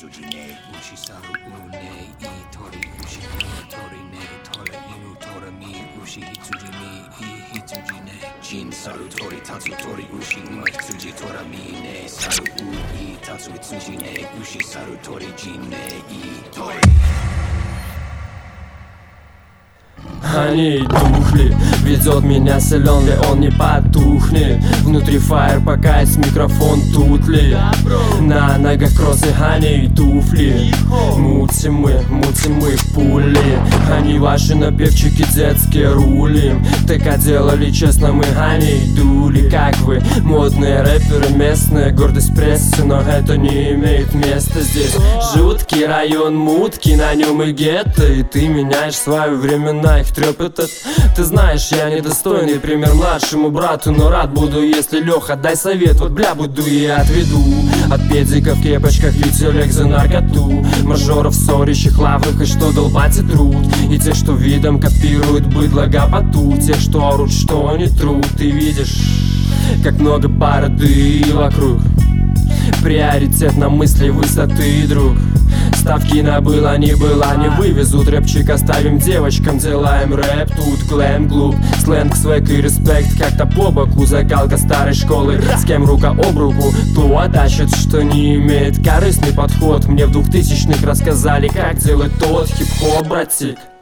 Hitsujine, Uchi Saru Une, Tori Ushi, Tori Ne, Tora Inu, Tora Mi, Ushi Hitsujimi, Hitsujine, Jin Saru Tori, Tatsu Tori Ushi, Uma Hitsuji, Tora Mi, Ne, Saru U, Tatsu Hitsujine, Ushi Saru Tori, Jin Ne, Tori. Они тухли, ведет меня соленый, он не потухнет. Внутри фаер, пока есть микрофон, тут ли? На ногах кроссы, они туфли. Мутим мы пули. Они ваши напевчики детские рулим. Так а делали честно мы, они дули. Как вы, модные рэперы местные, гордость прессы, но это не имеет места здесь. Жуткий район мутки, на нем и гетто. И ты меняешь свое времена, их трёп этот. Ты знаешь, я недостойный пример младшему брату, но рад буду, если Леха, дай совет, вот бля буду и отведу. От педиков в кепочках и телек за наркоту, мажоров ссорящих лаврах и что долбать и труд. И те, что видом копируют быдло гопоту, те, что орут, что они труд. Ты видишь, как много бороды вокруг. Приоритет на мысли высоты, друг. Ставки на было, не вывезут. Рэпчик оставим девочкам, делаем рэп. Тут глэм, глуп, сленг, свек и респект. Как-то по боку, закалка старой школы. С кем рука об руку, то отдачет, что не имеет корыстный подход. Мне в 2000-х рассказали, как делать тот хип-хоп, братик.